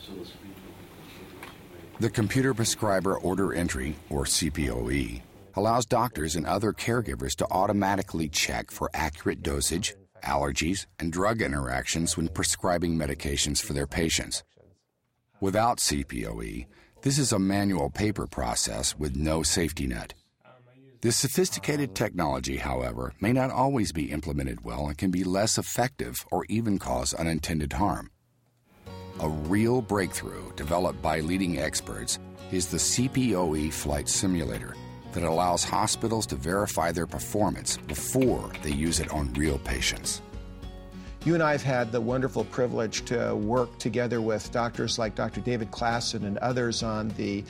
The Computer Prescriber Order Entry, or CPOE, allows doctors and other caregivers to automatically check for accurate dosage, allergies, and drug interactions when prescribing medications for their patients. Without CPOE, this is a manual paper process with no safety net. This sophisticated technology, however, may not always be implemented well and can be less effective or even cause unintended harm. A real breakthrough developed by leading experts is the CPOE flight simulator that allows hospitals to verify their performance before they use it on real patients. You and I have had the wonderful privilege to work together with doctors like Dr. David Klassen and others on the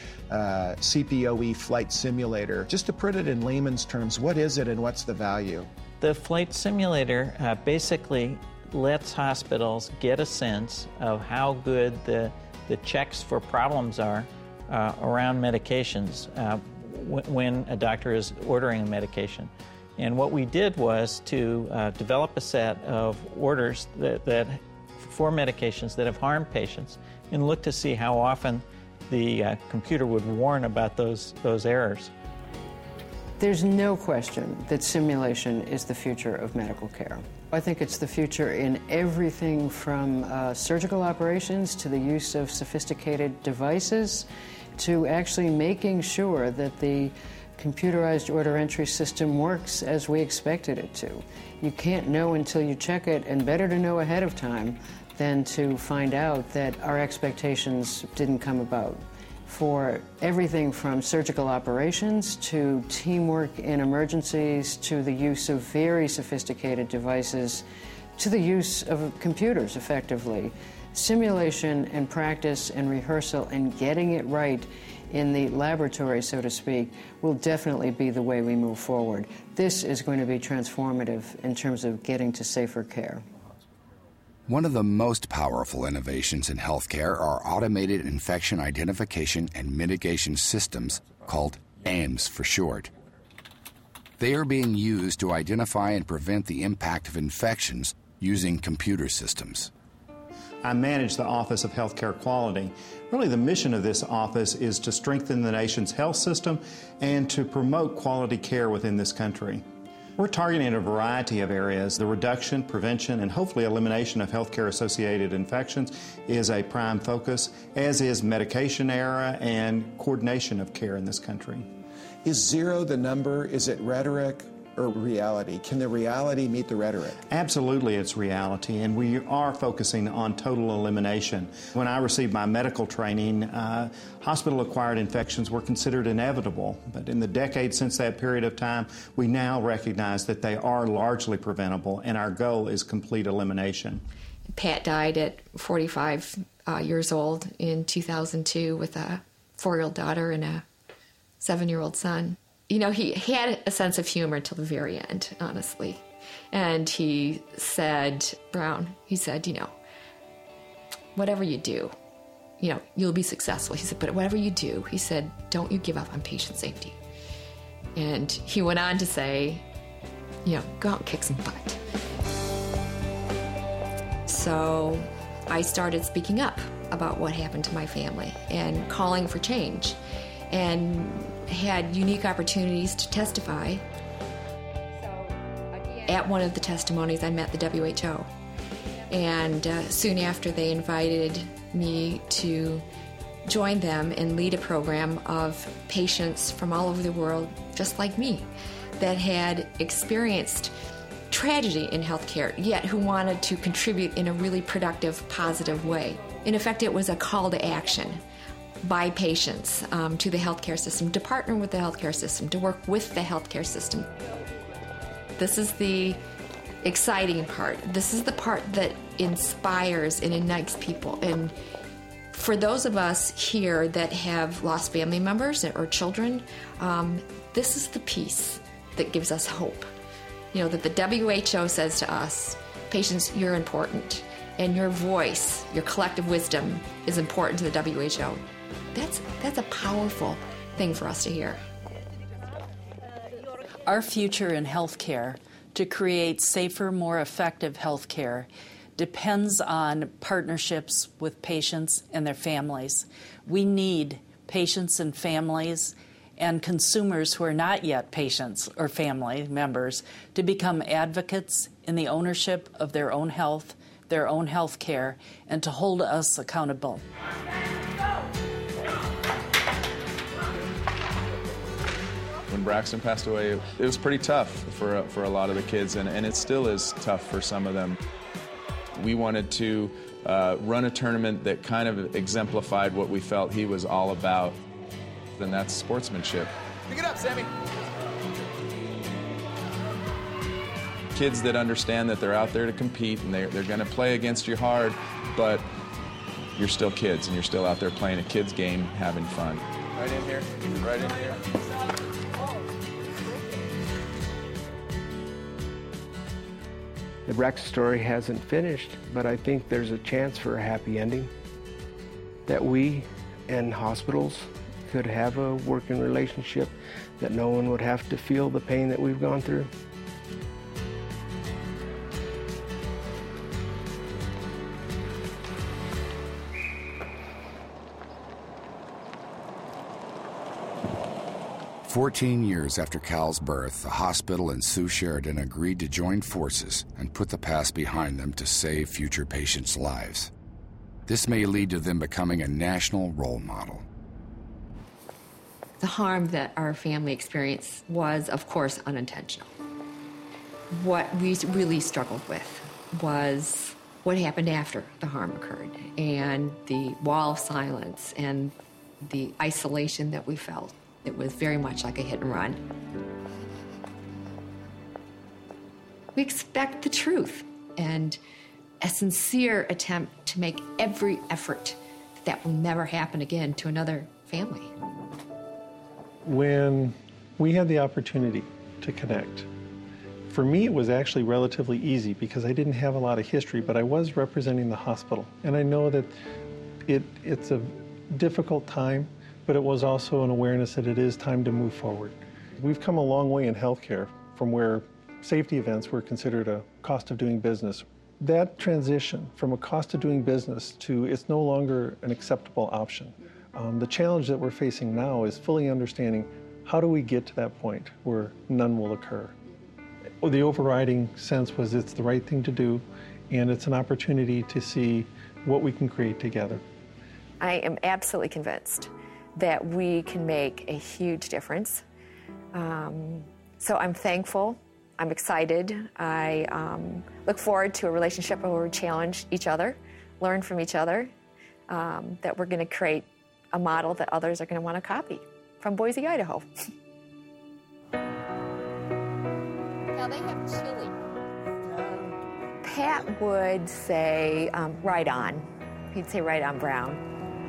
CPOE flight simulator. Just to put it in layman's terms, what is it and what's the value? The flight simulator basically lets hospitals get a sense of how good the checks for problems are around medications when a doctor is ordering a medication. And what we did was to develop a set of orders that for medications that have harmed patients and look to see how often the computer would warn about those errors. There's no question that simulation is the future of medical care. I think it's the future in everything from surgical operations to the use of sophisticated devices to actually making sure that the computerized order entry system works as we expected it to. You can't know until you check it, and better to know ahead of time than to find out that our expectations didn't come about. For everything from surgical operations to teamwork in emergencies to the use of very sophisticated devices to the use of computers effectively, simulation and practice and rehearsal and getting it right in the laboratory, so to speak, will definitely be the way we move forward. This is going to be transformative in terms of getting to safer care. One of the most powerful innovations in healthcare are automated infection identification and mitigation systems, called AIMS for short. They are being used to identify and prevent the impact of infections using computer systems. I manage the Office of Healthcare Quality. Really, the mission of this office is to strengthen the nation's health system and to promote quality care within this country. We're targeting a variety of areas. The reduction, prevention, and hopefully elimination of healthcare-associated infections is a prime focus, as is medication error and coordination of care in this country. Is zero the number? Is it rhetoric or reality? Can the reality meet the rhetoric? Absolutely, it's reality, and we are focusing on total elimination. When I received my medical training, hospital-acquired infections were considered inevitable, but in the decades since that period of time, we now recognize that they are largely preventable, and our goal is complete elimination. Pat died at 45 years old in 2002 with a 4-year-old daughter and a 7-year-old son. You know, he had a sense of humor till the very end, honestly. And he said, Brown, he said, you know, whatever you do, you know, you'll be successful. He said, but whatever you do, he said, don't you give up on patient safety. And he went on to say, you know, go out and kick some butt. So I started speaking up about what happened to my family and calling for change, and had unique opportunities to testify. At one of the testimonies, I met the WHO, and soon after they invited me to join them and lead a program of patients from all over the world, just like me, that had experienced tragedy in healthcare, yet who wanted to contribute in a really productive, positive way. In effect, it was a call to action by patients to the healthcare system, to partner with the healthcare system, to work with the healthcare system. This is the exciting part. This is the part that inspires and ignites people. And for those of us here that have lost family members or children, this is the piece that gives us hope. You know, that the WHO says to us, patients, you're important, and your voice, your collective wisdom is important to the WHO. That's a powerful thing for us to hear. Our future in healthcare, to create safer, more effective healthcare, depends on partnerships with patients and their families. We need patients and families and consumers who are not yet patients or family members to become advocates in the ownership of their own health, their own health care, and to hold us accountable. When Braxton passed away, it was pretty tough for a lot of the kids, and it still is tough for some of them. We wanted to run a tournament that kind of exemplified what we felt he was all about, and that's sportsmanship. Pick it up, Sammy. Kids that understand that they're out there to compete and they're going to play against you hard, but you're still kids and you're still out there playing a kid's game, having fun. Right in here, right in here. The Braxton story hasn't finished, but I think there's a chance for a happy ending, that we and hospitals could have a working relationship, that no one would have to feel the pain that we've gone through. "14 years after Cal's birth, the hospital and Sue Sheridan agreed to join forces and put the past behind them to save future patients' lives. This may lead to them becoming a national role model. The harm that our family experienced was, of course, unintentional. What we really struggled with was what happened after the harm occurred, and the wall of silence and the isolation that we felt. It was very much like a hit and run. We expect the truth and a sincere attempt to make every effort that will never happen again to another family. When we had the opportunity to connect, for me it was actually relatively easy because I didn't have a lot of history, but I was representing the hospital. And I know that it's a difficult time, but it was also an awareness that it is time to move forward. We've come a long way in healthcare from where safety events were considered a cost of doing business. That transition from a cost of doing business to it's no longer an acceptable option. The challenge that we're facing now is fully understanding how do we get to that point where none will occur. The overriding sense was it's the right thing to do, and it's an opportunity to see what we can create together. I am absolutely convinced that we can make a huge difference. So I'm thankful, I'm excited, I look forward to a relationship where we challenge each other, learn from each other, that we're gonna create a model that others are gonna wanna copy from Boise, Idaho. Now they have chili. Pat would say, right on. He'd say right on Brown.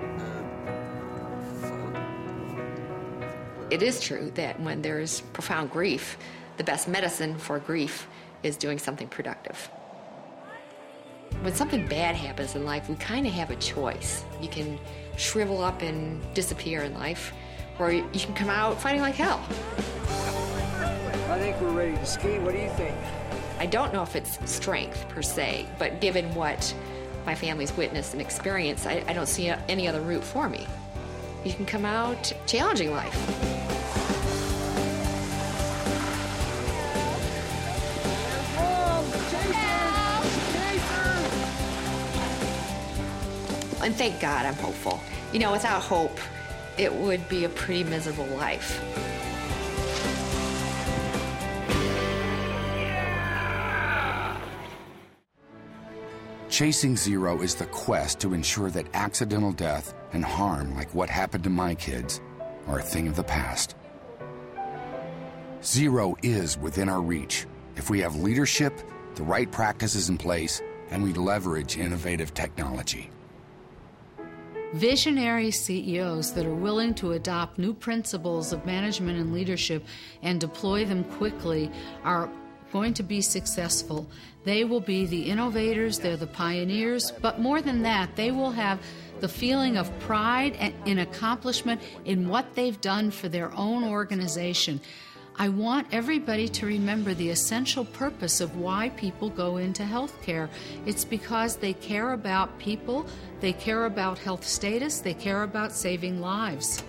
It is true that when there is profound grief, the best medicine for grief is doing something productive. When something bad happens in life, we kind of have a choice. You can shrivel up and disappear in life, or you can come out fighting like hell. I think we're ready to ski. What do you think? I don't know if it's strength per se, but given what my family's witnessed and experienced, I don't see any other route for me. You can come out challenging life. And thank God I'm hopeful. You know, without hope, it would be a pretty miserable life. Chasing Zero is the quest to ensure that accidental death and harm like what happened to my kids are a thing of the past. Zero is within our reach if we have leadership, the right practices in place, and we leverage innovative technology. Visionary CEOs that are willing to adopt new principles of management and leadership and deploy them quickly are going to be successful. They will be the innovators, they're the pioneers, but more than that, they will have the feeling of pride and in accomplishment in what they've done for their own organization. I want everybody to remember the essential purpose of why people go into healthcare. It's because they care about people, they care about health status, they care about saving lives.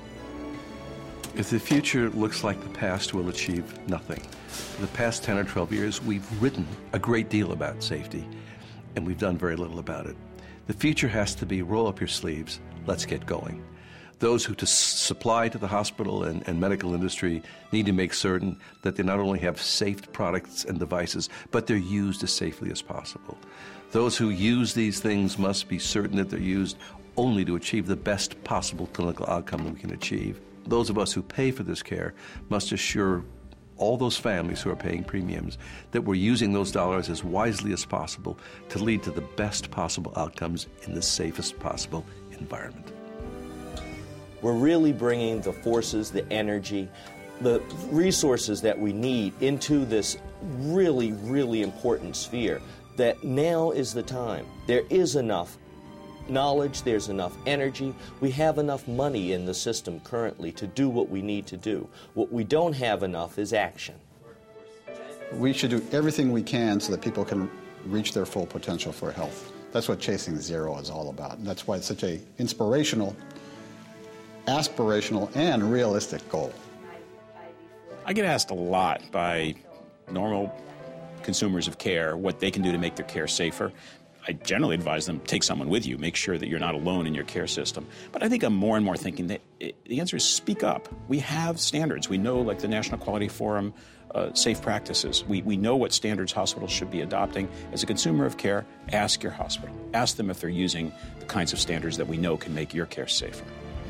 If the future looks like the past, we'll achieve nothing. For the past 10 or 12 years, we've written a great deal about safety, and we've done very little about it. The future has to be roll up your sleeves, let's get going. Those who supply to the hospital and medical industry need to make certain that they not only have safe products and devices, but they're used as safely as possible. Those who use these things must be certain that they're used only to achieve the best possible clinical outcome that we can achieve. Those of us who pay for this care must assure all those families who are paying premiums that we're using those dollars as wisely as possible to lead to the best possible outcomes in the safest possible environment. We're really bringing the forces, the energy, the resources that we need into this really, really important sphere, that now is the time. There is enough knowledge, there's enough energy, we have enough money in the system currently to do what we need to do. What we don't have enough is action. We should do everything we can so that people can reach their full potential for health. That's what Chasing Zero is all about. And that's why it's such an inspirational, aspirational, and realistic goal. I get asked a lot by normal consumers of care what they can do to make their care safer. I generally advise them, take someone with you, make sure that you're not alone in your care system. But I think I'm more and more thinking that the answer is speak up. We have standards. We know, like the National Quality Forum, safe practices. We know what standards hospitals should be adopting. As a consumer of care, ask your hospital. Ask them if they're using the kinds of standards that we know can make your care safer.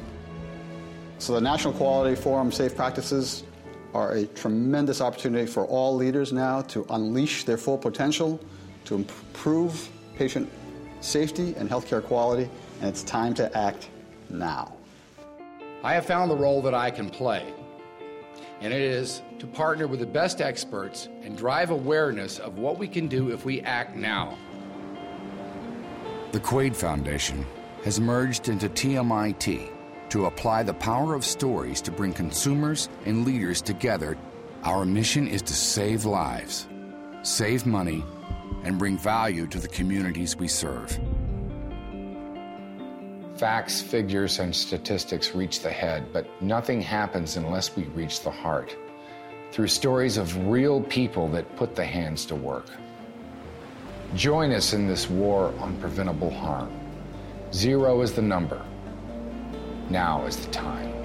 So the National Quality Forum safe practices are a tremendous opportunity for all leaders now to unleash their full potential, to improve patient safety and healthcare quality, and it's time to act now. I have found the role that I can play, and it is to partner with the best experts and drive awareness of what we can do if we act now. The Quaid Foundation has merged into TMIT to apply the power of stories to bring consumers and leaders together. Our mission is to save lives, save money, and bring value to the communities we serve. Facts, figures, and statistics reach the head, but nothing happens unless we reach the heart, through stories of real people that put the hands to work. Join us in this war on preventable harm. 0 is the number. Now is the time.